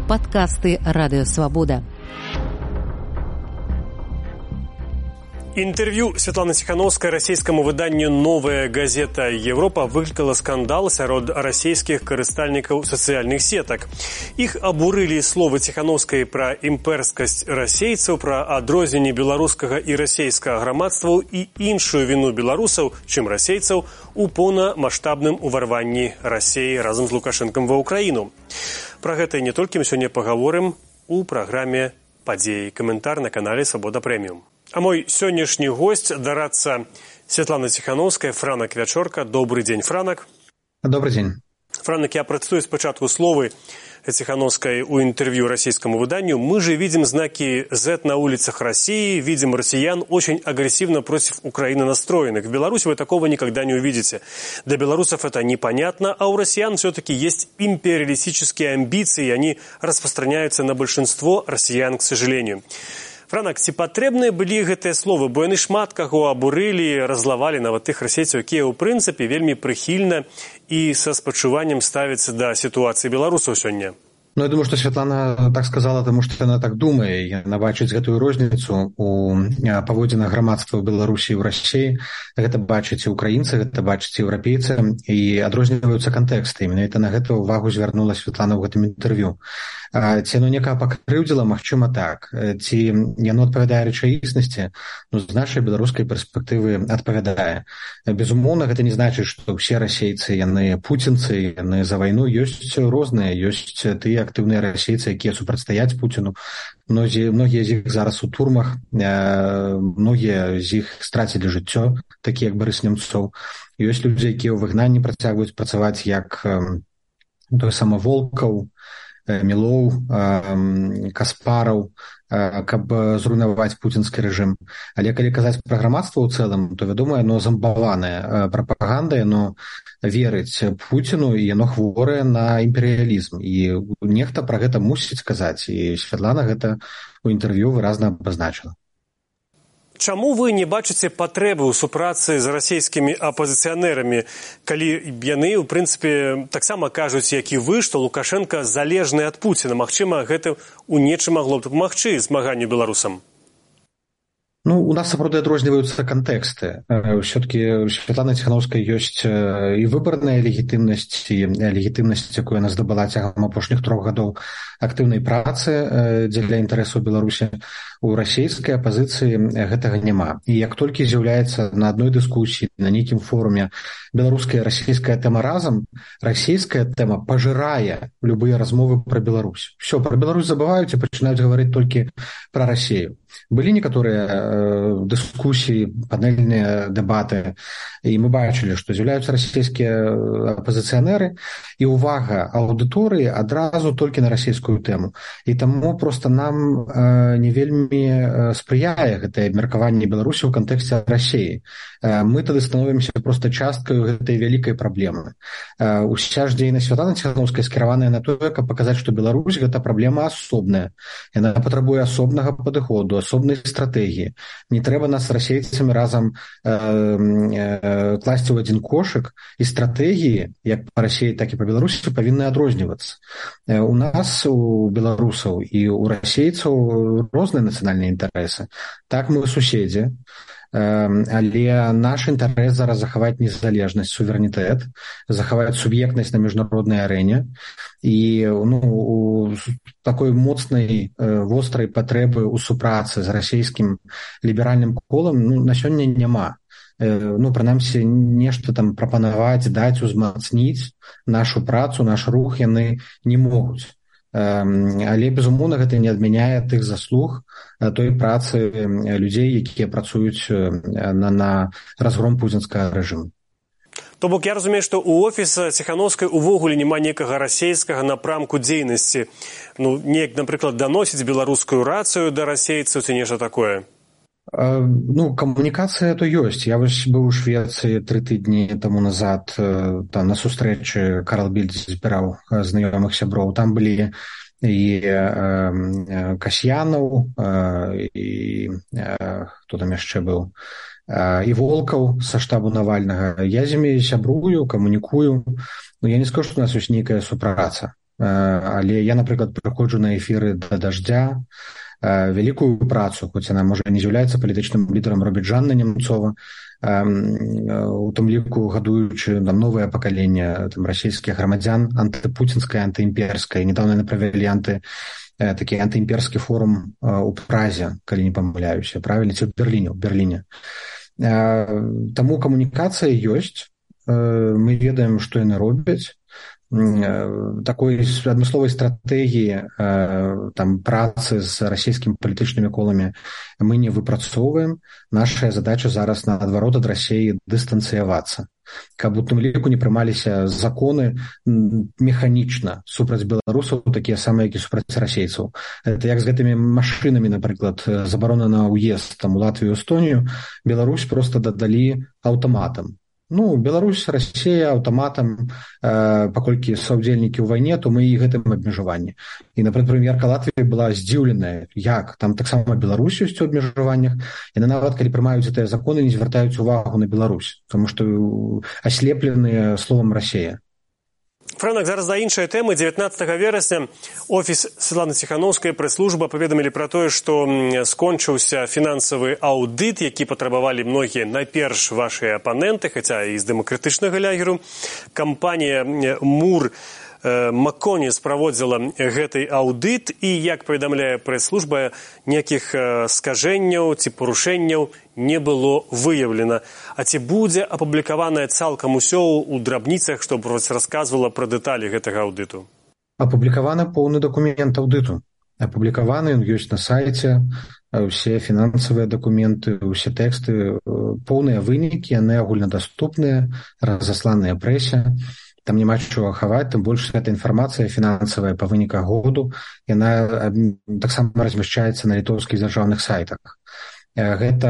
Подкасты «Радио Свобода». Інтэрв'ю Святланы Ціханаўскай расійскаму выданню «Новая газета Европа» выклікала скандал сярод расійскіх карыстальнікаў сацыяльных сетак. Іх абурылі словы Ціханаўскай пра імперскасць расейцаў, пра адрозненне беларускага і расейскага грамадстваў і іншую віну беларусаў, чым расейцаў, у поўнамаштабным уварванні Расіі разам з Лукашэнкам ва Ўкраіну. Пра гэта і не толькі мы сёння пагаворым у праграме «Падзеі». Каментар на канале «Свабода Прэміум». А мой сённяшні госць дарацца Святлана Ціханаўская, Франак Вячорка. Добрый день, Франак. Добрый день. Франак, я процитую спочатку словы Ціханаўскай у интервью российскому выданию. Мы же видим знаки Z на улицах России, видим россиян очень агрессивно против Украины настроенных. В Беларуси вы такого никогда не увидите. Для белорусов это непонятно, а у россиян все-таки есть империалистические амбиции, и они распространяются на большинство россиян, к сожалению. Франак, ці патрэбныя былі гэтыя словы, бо яны шмат каго абурылі, разлавалі нават тых расейцаў, якія ў прынцыпе вельмі прыхільна і са спачуваннем ставяцца да сітуацыі беларусаў сёння? Ну, я думаю, что Светлана так сказала, потому что она так думает. Яна бачыць гэтую розніцу у паводзінах грамадства ў Беларусі і ў Расіі. Гэта бачаць і украінцы, гэта бачаць і еўрапейцы, і адрозніваюцца кантэксты. Менавіта на гэта ўвагу звярнула Светлана ў гэтым інтэрв'ю. Ці яно некага пакрыўдзіла? Магчыма, так. Ці яно адпавядае рэчаіснасці? Ну, з нашай беларускай перспектывы адпавядае. Безумоўна, гэта не значыць, што ўсе расейцы, яны пуцінцы, яны за вайну. Ёсць розныя, ёсць тыя актыўныя расейцы, якія супрацьстаяць Пуціну. Многія з іх зараз у турмах, многія з іх страцілі жыццё, такія як Барыс Немцоў. Ёсць людзі, якія ў выгнанні працягваюць працаваць, як той самы Волкаў, Мілоў, Каспараў, каб зруйнаваць пуцінскі рэжым. Але калі казаць пра грамадства ў цэлым, то, вядома, яно замбаванае прапагандай, яно верыць Пуціну, і яно хворае на імперыялізм. І нехта пра гэта мусіць казаць, і Святлана гэта ў інтэрв'ю выразна абазначыла. Чаму вы не бачыце патрэбы ў супрацы з расійскімі апазіцыянерамі, калі яны, у прынцыпе, таксама кажуць, як і вы, што Лукашенко залежны ад Пуціна? Магчыма, гэта ў нечым магло б дапамагчы змаганню беларусам? Ну, у нас, сапраўды, адрозніваюцца кантэксты. Все-таки Светлана Ціханаўская ёсць і выбарная легітымнасць, і легітымнасць, якую яна здабыла цягам апошніх 3 гадоў актыўнай працы дзеля інтарэсаў Беларусі. У расійскай апазіцыі гэтага няма. І як толькі з'яўляецца на адной дыскусіі, на нейкім форуме беларуская і расійская тэма разам, расійская тэма пажырае любыя размовы пра Беларусь. Все, пра Беларусь забываюць і пачынаюць гаварыць толькі пра Расію. Былі некаторыя дыскусіі, панельныя дэбаты, і мы бачылі, што з'яўляюцца расійскія апазіцыянеры, і ўвага аўдыторыі адразу толькі на расійскую тэму. І таму проста нам не вельмі спрыяе гэтае абмеркаванне Беларусі ў кантэксце Расіі. Мы тады становімся проста часткаю гэтай вялікай праблемы. Уся ж дзейнасць Святланы Ціханаўскай скіраваная на тое, каб паказаць, што Беларусь гэта праблема асобная. Яна патрабуе асобнага падыходу, асобнай стратэгіі. Не трэба нас з расейцамі разам класці ў адзін кошык, і стратэгіі, як па Расіі, так і па Беларусі, павінны адрознівацца. У нас, у беларусаў і у расейцаў розныя нацыянальныя інтарэсы. Так, мы суседзі, але наш інтарэс зараз захаваць незалежнасць, суверэнітэт, захаваць суб'ектнасць на міжнароднай арэне, і у такой моцнай, вострай патрэбы ў супрацы з расійскім ліберальным колам на сёння няма. Прынамсі, нешта там прапанаваць, даць, узмацніць нашу працу, наш рух яны не могуць. Але, безумоўна, гэта не адмяняе тых заслуг той працы людзей, якія працуюць на разгром пуцінскага рэжыму. То бок, я разумею, што ў офіса Ціханаўскай увогуле няма некага расейскага напрамку дзейнасці. Неяк, напрыклад, даносіць беларускую рацыю да расейцаў ці нешта такое? Камунікацыя то ёсць. Я вось быў у Швецыі 3 тыдні таму назад, там на сустрэчы Карл Більд збіраў знаёмых сяброў. Там былі і Касьянаў, і хто там яшчэ быў, і Волкаў са штабу Навальнага. Я з імі сябрую, камунікую. Я не скажу, што у нас ёсць нейкая супраца. але я, напрыклад, прыходжу на эфіры да даждзя, вялікую працу, хоць яна, можа, не з'яўляецца палітычным лідарам, робіць Жанна Немцова, у тым ліку гадуючы там новае пакаленне расійскіх грамадзян антыпуцінскае, антыімперскае. Недавно яны правялі такі антыімперскі форум у Празе, калі не памыляюся, правільна, ці ў Берліне. Таму камунікацыя ёсць, мы ведаем, што яны робяць. Такой адмысловай стратэгіі там працы з расійскімі палітычнымі коламі мы не выпрацоўваем. Наша задача зараз наадварот ад Расіі дыстанцыявацца, каб у тым ліку не прымаліся законы механічна супраць беларусаў, такія самыя, як і супраць расейцаў. Это як з гэтымі машынамі, напрыклад, забарона на ўезд там у Латвію, Эстонію, Беларусь проста дадалі аўтаматам. Беларусь, Расія аўтаматам, паколькі саўдзельнікі ў вайне, то мы і гэтым абмежаванні. І, напрыклад, прэм'ерка Латвіі была здзіўленая, як там таксама Беларусь ёсць у абмежаваннях, яны нават, калі прымаюць гэтыя законы, не звяртаюць увагу на Беларусь, тому што аслепленыя словам Расія. Франак, зараз да іншай тэмы. 19 верасня офіс Святланы Ціханаўскай, прэс-служба паведамілі пра тое, што скончыўся фінансавы аўдыт, які патрабавалі многія найперш вашыя апаненты, хаця і з дэмакратычнага лягеру. Кампанія Мур Макконіс праводзіла гэты аўдыт, і, як паведамляе прэс-служба, ніякіх скажэнняў ці парушэнняў не было выяўлена. А ці будзе апублікаванае цалкам усё ў драбніцах, што расказвала пра дэталі гэтага аўдыту? Апублікаваны поўны дакумент аўдыту. Апублікаваны, ён ёсць на сайце, усе фінансавыя дакументы, усе тэксты, поўныя вынікі, яны агульнадаступныя, разасланыя прэсе. Там няма чого хаваць, тым больш гэта інфармацыя фінансавая па выніках году, яна таксама размяшчаецца на літоўскіх дзяржаўных сайтах. Гэта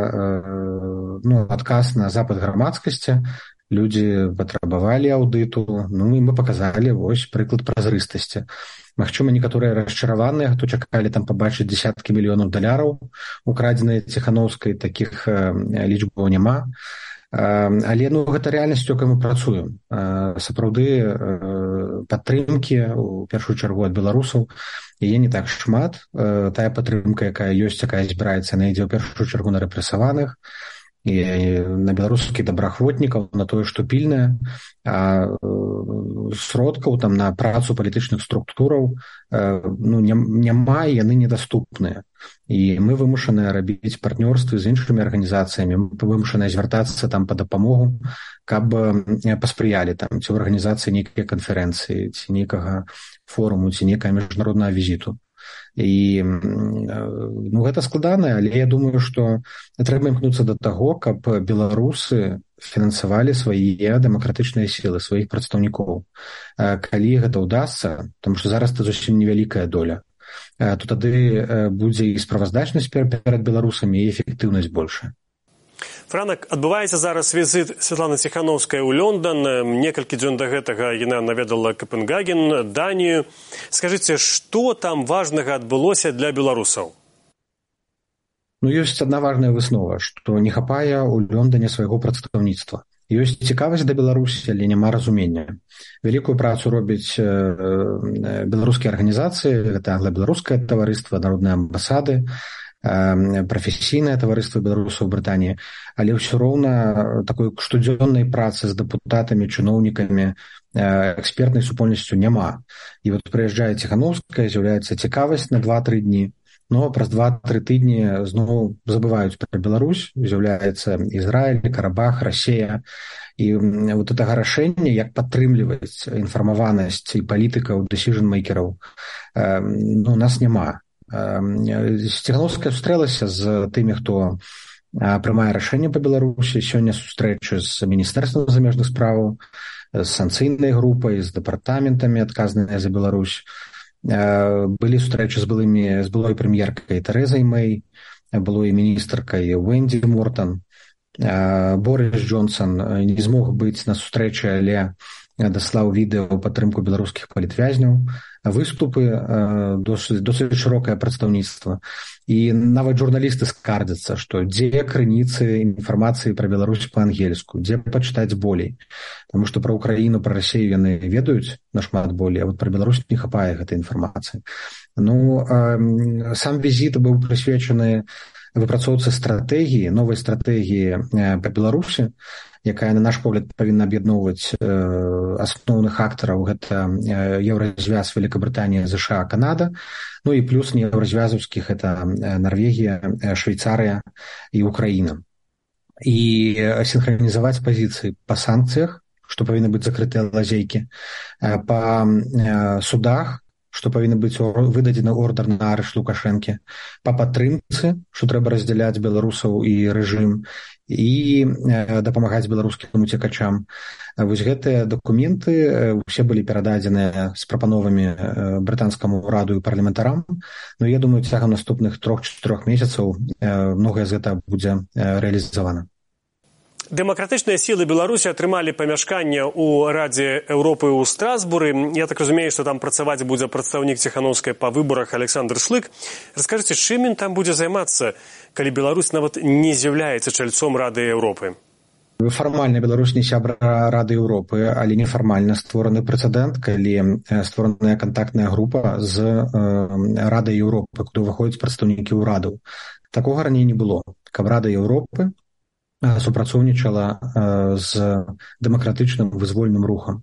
адказ на запыт грамадскасці, людзі патрабавалі аўдыту, і мы паказалі вось прыклад празрыстасці. Магчыма, некаторыя расчараваныя, хто чакалі там пабачыць дзесяткі мільёнаў даляраў, украдзеныя Ціханаўскай, такіх лічбаў няма. Але гэта рэальнасць, якой мы працуем. Сапраўды падтрымкі, у першую чаргу ад беларусаў, яе не так шмат. Тая падтрымка, якая ёсць, якая збіраецца, яна ідзе ў першую чаргу на рэпрэсаваных і на беларускіх добраахвотнікаў, на тое, што пільнае. А сродкаў там на працу палітычных структураў няма, і яны недаступныя. І мы вымушаныя рабіць партнёрствы з іншымі арганізацыямі, мы вымушаныя звяртацца там па дапамогу, каб паспрыялі там ці ў арганізацыі нейкай канферэнцыі, ці нейкага форуму, ці нейкага міжнароднага візіту. І гэта складана, але я думаю, што трэба імкнуцца да таго, каб беларусы фінансавалі свае дэмакратычныя сілы, сваіх прадстаўнікоў. Калі гэта ўдасца, тому што зараз это зусім невялікая доля, то тады будзе і справаздачнасць перад беларусамі, і эфектыўнасць большая. Франак, адбываецца зараз візіт Святланы Ціханаўскай у Лондан. Некалькі дзён да гэтага яна наведала Капенгаген, Данію. Скажыце, што там важнага адбылося для беларусаў? Ёсць адна важная выснова, што не хапае ў Лондане свайго прадстаўніцтва. Ёсць цікавасць да Беларусі, але няма разумення. Вялікую працу робяць беларускія арганізацыі, гэта Англа-беларускае таварыства, народныя амбасады, прафесійнае таварыства беларусаў у Брытаніі, але ўсё роўна такой штодзённай працы з дэпутатамі, чыноўнікамі, экспертнай супольнасцю няма. І вот прыязджае Ціханаўская, з'яўляецца цікавасць на 2-3 дні, но праз 2-3 тыдні зноў забываюць пра Беларусь, з'яўляецца Ізраіль, Карабах, Расія. І вот гэтага рашэння, як падтрымліваць інфармаванасць і палітыкаў, дэсіжн-мейкераў, у нас няма. Ціханаўская сустрэлася з тымі, хто прымае рашэнне па Беларусі. Сёння сустрэчы з міністэрствам замежных справаў, з санкцыйнай групай, з дэпартаментамі, адказнымі за Беларусь. Былі сустрэчы з былой прэм'еркай Тэрэзай Мэй, былой міністркай Венді Мортан. Борис Джонсон не змог быць на сустрэчы, але даслаў відэа ў падтрымку беларускіх палітвязняў, выступы, досыць шырокае прадстаўніцтва. І нават журналісты скардзяцца, што дзе крыніцы інфармацыі пра Беларусь па-ангельску, дзе пачытаць болей. Таму што пра Украіну, пра Расію яны ведаюць нашмат болей, а вот пра Беларусь не хапае гэтай інфармацыі. Ну, сам візіт быў прысвечаны выпрацоўцы стратэгіі, новай стратэгіі па Беларусі, якая, на наш погляд, павінна аб'ядноўваць асноўных актараў. Гэта еўразвяз Великабрытанія, ЗША, Канада, ну і плюс неўразвязаўскіх, гэта Нарвегія, Швейцарыя і Украіна. І сінхранізаваць пазіцыі па санкцыях, што павінны быць закрытыя лазейкі, па судах, што павінны быць выдадзены ордар на арышт Лукашэнкі, па падтрымцы, што трэба раздзяляць беларусаў і рэжым, і дапамагаць беларускім уцекачам. Вось гэтыя дакументы усе былі перададзеныя з прапановамі брытанскаму ўраду і парламентарам. Ну, я думаю, цягам наступных 3-4 месяцаў многае з гэтага будзе рэалізавана. Дэмакратычныя сілы Беларусі атрымалі памяшканне ў Радзе Еўропы ў Страсбуры. Я так разумею, што там працаваць будзе прадстаўнік Ціханаўскай па выбарах Александр Шлык. Раскажыце, чым ён там будзе займацца, калі Беларусь нават не з'яўляецца чальцом Рады Еўропы? Фармальна Беларусь не сябра Рады Еўропы, але нефармальна створаны прэцэдэнт, калі створаная кантактная група з Радай Еўропы, куды ўваходзяць прадстаўнікі ўрадаў. Такога раней не было, каб Рада Еўропы супрацоўнічала з дэмакратычным вызвольным рухам.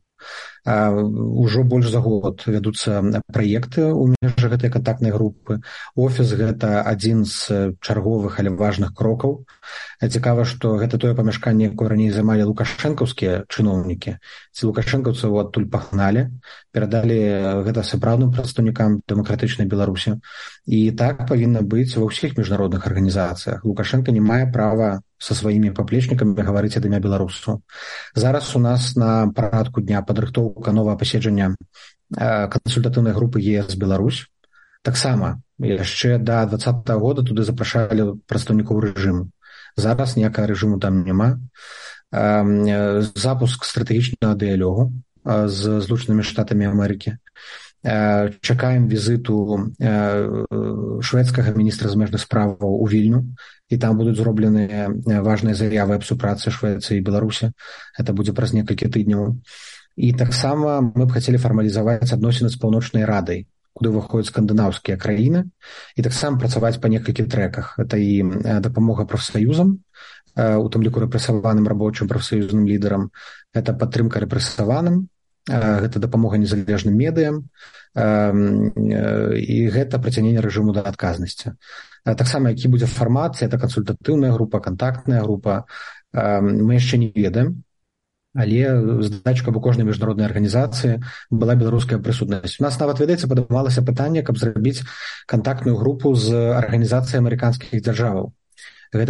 Ужо больш за год вядуцца праекты ў межах гэтай кантактнай групы. Офіс – гэта адзін з чарговых, але важных крокаў. Цікава, што гэта тое памяшканне, якое раней займалі лукашэнкаўскія чыноўнікі. Ці лукашэнкаўцаў адтуль пагналі, перадалі гэта сапраўдным прадстаўнікам дэмакратычнай Беларусі. І так павінна быць ва ўсіх міжнародных арганізацыях. Лукашенко не мае права са сваімі паплечнікамі гаварыць ад імя беларусаў. Зараз у нас на парадку дня падрыхтоўка новага паседжання кансультатыўнай групы ЕС Беларусь. Таксама яшчэ да 2020 года туды запрашалі прадстаўнікоў рэжыму. Зараз ніякага рэжыму там няма. Запуск стратэгічнага дыялогу з Злучанымі Штатамі Амерыкі. Чакаем візіту шведскага міністра замежных справаў у Вільню, і там будуць зробленыя важныя заявы аб супрацы Швецыі і Беларусі. Гэта будзе праз некалькі тыдняў. І таксама мы б хацелі фармалізаваць адносіны з Паўночнай Радай, куды выходзяць скандынаўскія краіны, і таксама працаваць па некалькіх трэках. Гэта і дапамога прафсаюзам, у тым ліку рэпрэсаваным рабочым прафсаюзным лідарам, гэта падтрымка рэпрэсаваным, гэта дапамога незалежным медыям, і гэта прыцягненне рэжыму да адказнасці. Таксама, які будзе фармат, это кансультатыўная група, кантактная група, мы яшчэ не ведаем, але задача, каб у кожнай міжнароднай арганізацыі была беларуская прысутнасць. У нас нават, ведаеце, падымалася пытанне, каб зрабіць кантактную групу з арганізацыяй амерыканскіх дзяржаваў. Гэта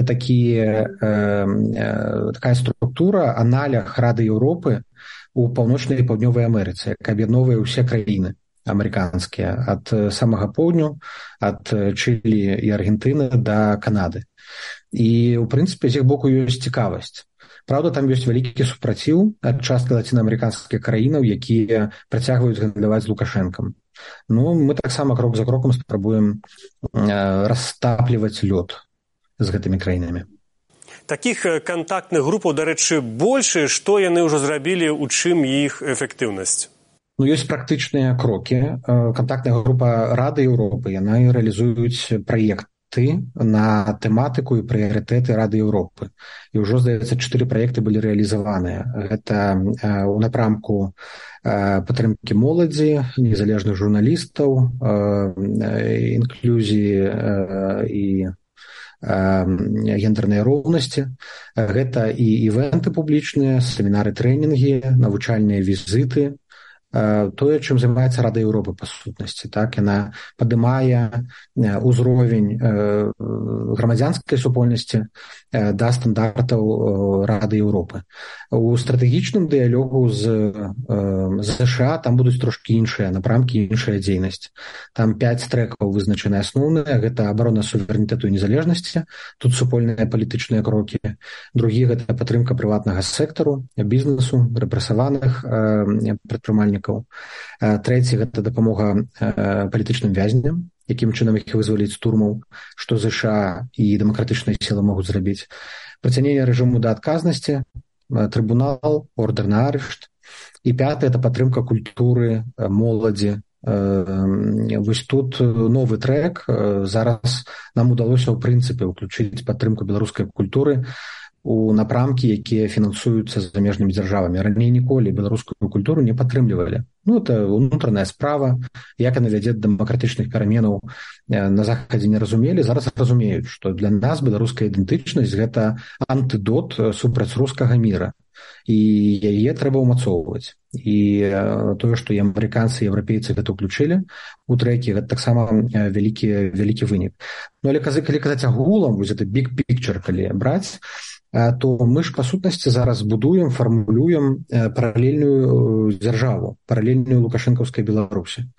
такая структура, аналог Рады Еўропы у паўночнай і паўднёвай Амерыцы, якая аб'ядноўвае ўсе краіны амерыканскія, ад самага поўдню, ад Чылі і Аргентыны да Канады. І, у прынцыпе, з іх боку ёсць цікавасць. Праўда, там ёсць вялікі супраціў ад часткі лацінаамерыканскіх краінаў, якія працягваюць гандляваць з Лукашэнкам. Ну, мы таксама крок за крокам спрабуем растапліваць лёд з гэтымі краінамі. Такіх кантактных групаў, дарэчы, больш, што яны ўжо зрабілі, у чым іх эфектыўнасць? Ну, ёсць практычныя крокі. Кантактная група Рады Еўропы, яна рэалізуюць праекты на тэматыку і прыярытэты Рады Еўропы. І ўжо, здаецца, 4 праекты былі рэалізаваныя. Гэта ў напрамку падтрымкі моладзі, незалежных журналістаў, інклюзіі і гендернай роўнасці. Гэта і івенты публічныя, семінары, трэнінгі, навучальныя візіты, тое, чым займаецца Рада Еўропы па сутнасці. Так, яна падымае ўзровень грамадзянскай супольнасці да стандартаў Рады Еўропы. У стратэгічным дыялогу з США там будуць трошкі іншыя напрамкі, іншая дзейнасць. Там 5 трэкаў вызначаны асноўныя. Гэта абарона суверэнітэту і незалежнасці. Тут супольныя палітычныя крокі. Другі – гэта падтрымка прыватнага сектару, бізнесу, рэпрэсаваных прадпрымальнікаў. Трэці – гэта дапамога палітычным вязням, якім чынам іх вызваліць з турмаў, што ЗША і дэмакратычныя сілы могуць зрабіць. Прыцягненне рэжыму да адказнасці, трыбунал, ордэр на арышт. І 5 – это падтрымка культуры, моладзі. Вось тут новы трэк. Зараз нам удалося ў прынцыпе ўключыць падтрымку беларускай культуры у напрамкі, якія фінансуюцца замежнымі дзяржавамі. Раней ніколі беларускую культуру не падтрымлівалі. Это унутраная справа, як яна вядзе да дэмакратычных пераменаў, на Захадзе не разумелі, зараз разумеюць, што для нас беларуская ідэнтычнасць – гэта антыдот супраць рускага міра. І яе трэба ўмацоўваць. І тое, што і амерыканцы, і еўрапейцы гэта ўключылі у трэкі, гэта таксама вялікі вынік. Але калі казаць агулам, вось гэта big picture, калі браць, то мы ж, па сутнасці, зараз будуем, фармулюем паралельную дзяржаву, паралельную лукашэнкаўскай Беларусі.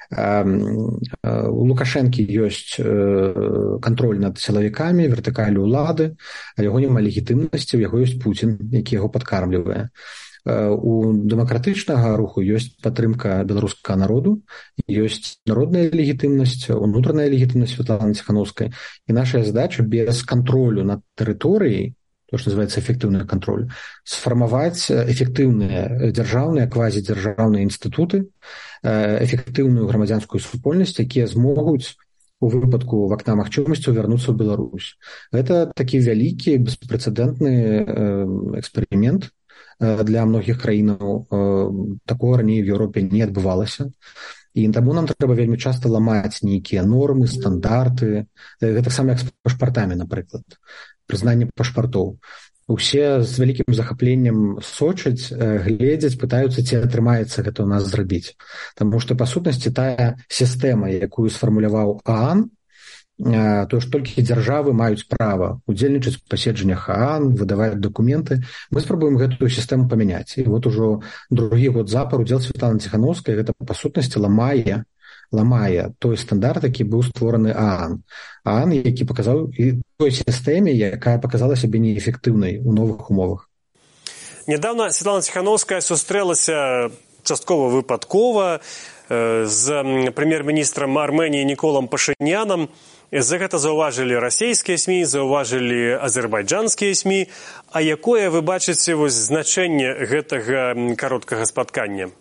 У Лукашэнкі ёсць кантроль над сілавікамі, вертыкаль улады, а яго няма легітымнасці, у яго ёсць Пуцін, які яго падкармлівае. У дэмакратычнага руху ёсць падтрымка беларускага народу, ёсць народная легітымнасць, унутраная легітымнасць Светланы Ціханаўскай. І наша задача без кантролю над тэрыторыяй, то, што называецца эфектыўны кантроль, сфармаваць эфектыўныя дзяржаўныя, квазідзяржаўныя інстытуты, эфектыўную грамадзянскую супольнасць, якія змогуць у выпадку вакна магчымасцяў вярнуцца ў Беларусь. Гэта такі вялікі, беспрэцэдэнтны эксперымент для многіх краінаў. Такого раней в Еўропе не адбывалася. І таму нам трэба вельмі часта ламаць нейкія нормы, стандарты. Гэта саме як з пашпартамі, напрыклад. Прызнанне пашпартоў. Усе з вялікім захапленнем сочаць, гледзяць, пытаюцца, ці атрымаецца гэта ў нас зрабіць. Таму што, па сутнасці, тая сістэма, якую сфармуляваў ААН, то, што толькі дзяржавы маюць права удзельнічаць у паседжаннях ААН, выдаваць дакументы, мы спрабуем гэтую сістэму памяняць. І вот ужо другі год запар удзел Светланы Ціханаўскай, гэта, па сутнасці, ламае той стандарт, які быў створаны ААН. ААН, які паказаў і той сістэме, якая паказала сябе неэфектыўнай у новых умовах. Недавно Светлана Ціханаўская сустрэлася часткова выпадкова з прэм'ер-міністрам Арменіі Ніколам Пашынянам. За гэта заўважылі расійскія СМІ, заўважылі азербайджанскія СМІ. А якое вы бачыце значэнне гэтага кароткага спаткання?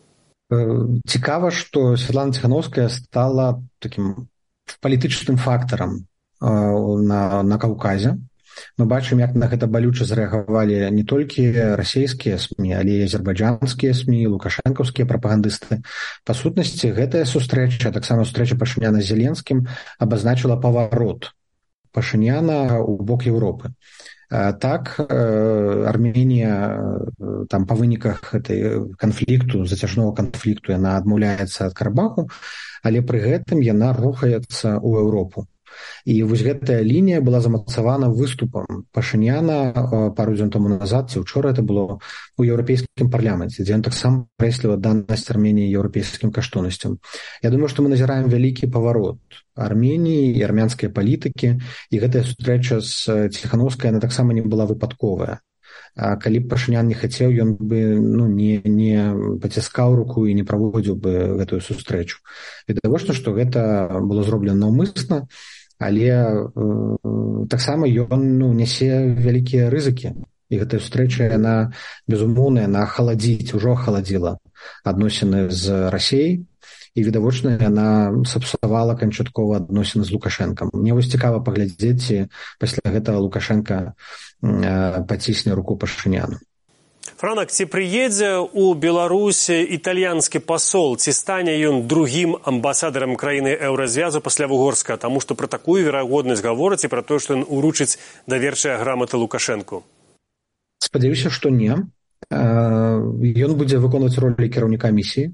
Цікава, што Светлана Ціханаўская стала такім палітычным фактарам на Каўказе. Мы бачым, як на гэта балюча зрэагавалі не толькі расійскія СМІ, але і азербайджанскія СМІ, лукашэнкаўскія прапагандысты. Па сутнасці, гэтая сустрэча, таксама сустрэча Пашыняна з Зеленскім, абазначыла паварот Пашыняна ў бок Еўропы. Так, Арменія там па выніках гэтай канфлікту, зацяжнога канфлікту, яна адмаўляецца ад Карабаху, але пры гэтым яна рухаецца ў Еўропу. І вось гэтая лінія была замацавана выступам Пашыняна пару дзён таму назад, ці ўчора это было, у еўрапейскім парламенце, дзе ён таксама прэсліва данасць Арменіі еўрапейскім каштоўнасцям. Я думаю, што мы назіраем вялікі паварот Арменіі і армянскай палітыкі, і гэтая сустрэча з Ціханаўскай, яна таксама не была выпадковая. Калі б Пашынян не хацеў, ён бы не паціскаў руку і не праводзіў бы гэтую сустрэчу. Відавочна, што гэта было зроблена наўмысна, але таксама ён нясе вялікія рызыкі. І гэтая сустрэча, яна, безумоўна, яна ужо ахаладзіла адносіны з Расіяй, і, відавочна, яна сапсавала канчаткова адносіны з Лукашэнкам. Мне вось цікава паглядзець, ці пасля гэтага Лукашэнка пацісне руку Пашыняну. Франак, ці прыедзе ў Беларусь італьянскі пасол, ці стане ён другім амбасадарам краіны Еўразвязу пасля Вугорска, таму што пра такую верагоднасць гавораць і пра тое, што ён уручыць даверчыя граматы Лукашэнку? Спадзяюся, што не. ён будзе выконваць ролі кіраўніка місіі,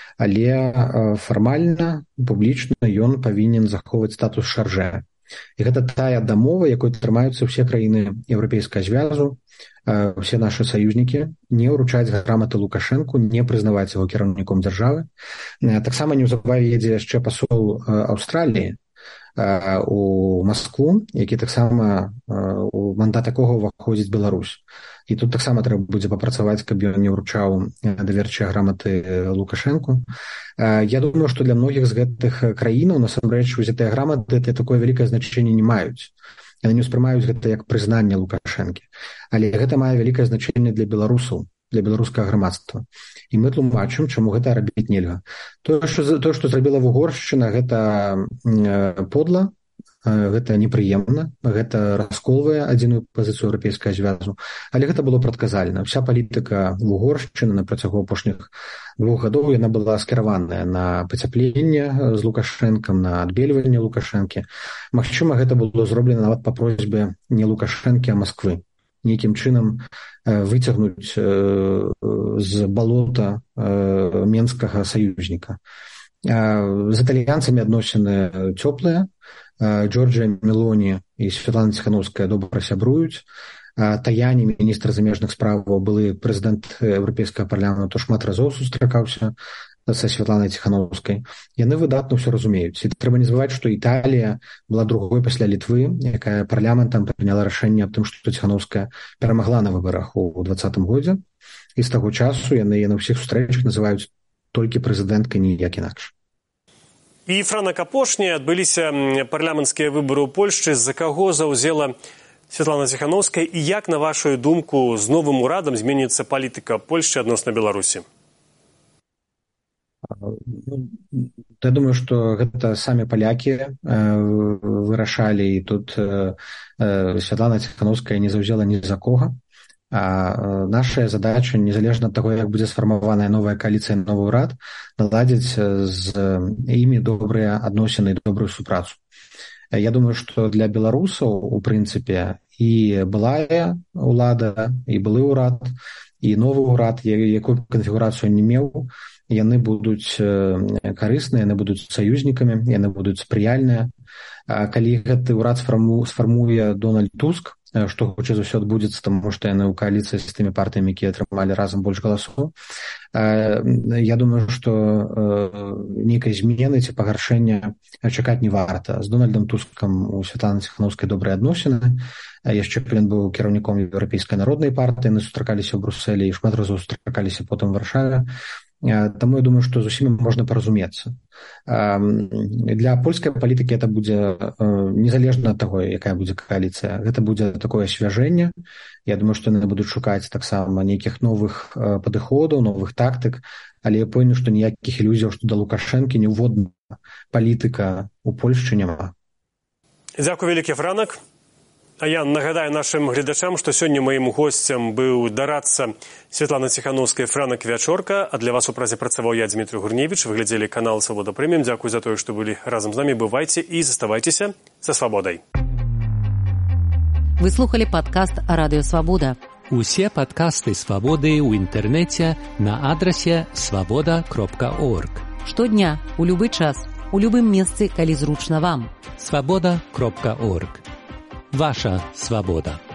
але фармальна, публічна ён павінен захоўваць статус шаржэ. І гэта тая дамова, якой трымаюцца ўсе краіны Еўрапейскага звязу, все нашы саюзнікі, не ўручаць граматы Лукашэнку, не прызнаваць яго кіраўніком дзяржавы. Таксама неўзабаве едзе яшчэ пасол Аўстраліі у Маскву, які таксама у мандат якога ўваходзіць Беларусь. І тут таксама трэба будзе папрацаваць, каб ён не ўручаў даверчыя граматы Лукашэнку. Я думаю, што для многіх з гэтых краінаў насамрэч узятыя граматы такое вялікае значэнне не маюць. Яны не ўспрымаюць гэта як прызнанне Лукашэнкі. Але гэта мае вялікае значэнне для беларусаў, для беларускага грамадства. І мы тлумачым, чаму гэта рабіць нельга. Тое, што зрабіла Угоршчына, гэта подла, гэта непрыемна, гэта расколвае адзіную пазіцыю Еўрапейскага звязу, але гэта было прадказальна. Вся палітыка Угоршчыны на працягу апошніх 2 гадоў яна была скіраваная на пацяпленне з Лукашэнкам, на адбельванне Лукашэнкі. Магчыма, гэта было зроблена нават па просьбе не Лукашэнкі, а Масквы. Нейкім чынам выцягнуць з балота менскага саюзніка. З італьянцамі адносіны цёплыя. Джорджія Мелоні і Святлана Ціхановская добра сябруюць. Таяні, міністр замежных справаў, былы прэзідэнт Еўрапейскага парламенту, шмат разоў сустракаўся са Святланай Ціхановскай. Яны выдатна ўсё разумеюць. І трэба не забываць, што Італія была другой пасля Літвы, якая парламентам прыняла рашэнне аб тым, што Ціхановская перамагла на выбарах у 2020 годзе. І з таго часу яны ўсіх сустрэчах называюць толькі прэзідэнткай, ніяк інакш. І, Франак, апошнія адбыліся парламенцкія выбары ў Польшчы. За каго заўзела Святлана Ціхановская і як, на вашу думку, з новым урадам зменіцца палітыка Польшчы адносна Беларусі? Я думаю, што гэта самі палякі вырашалі, і тут Святлана Ціхановская не заўзела ні за кога. А наша задача, незалежна ад таго, як будзе сфармаваная новая кааліцыя, новы ўрад, наладзіць з імі добрыя адносіны і добрую супрацу. Я думаю, што для беларусаў, у прынцыпе, і былая ўлада, і былы ўрад, і новы ўрад, якую канфігурацыю не меў, яны будуць карысныя, яны будуць саюзнікамі, яны будуць спрыяльныя. Калі гэты ўрад сфармуе Дональд Туск, што хутчэй за ўсё адбудзецца, таму што яны ў кааліцыі з тымі партыямі, якія атрымалі разам больш галасоў. Я думаю, што нейкай змены ці пагаршэння чакаць не варта. З Дональдам Тускам у Святланы Ціхановскай добрыя адносіны. Яшчэ ён быў кіраўніком Еўрапейскай народнай партыі, яны сустракаліся ў Брусэлі і шмат разоў сустракаліся потым у Варшаве. Таму я думаю, што з усімі можна паразумецца. Для польскай палітыкі гэта будзе незалежна ад таго, якая будзе кааліцыя. Гэта будзе такое асвяжэнне. Я думаю, што яны будуць шукаць таксама нейкіх новых падыходаў, новых тактык, але я пэўны, што ніякіх ілюзіяў, што да Лукашэнкі неўводна палітыка ў Польшчы няма. Дзякуй вялікі, Франак. А я нагадаю нашим глядачам, што сёння маім госцем быў дарадца Святланы Ціхановскай Франак Вячорка, а для вас у празе працаваў я, Дмітрий Гурневіч. Вы глядзелі канал «Свабода Прэміум». Дзякуй за тое, што былі разам з намі. Бывайце і заставайцеся за свабодай. Вы слухали падкаст «Радыё Свабода». Усе падкасты «Свабоды» ў інтэрнэце на адрасе свабода.орг. Штодня, у любы час, у любым месцы, калі зручна вам. Свабода.орг. Ваша свобода.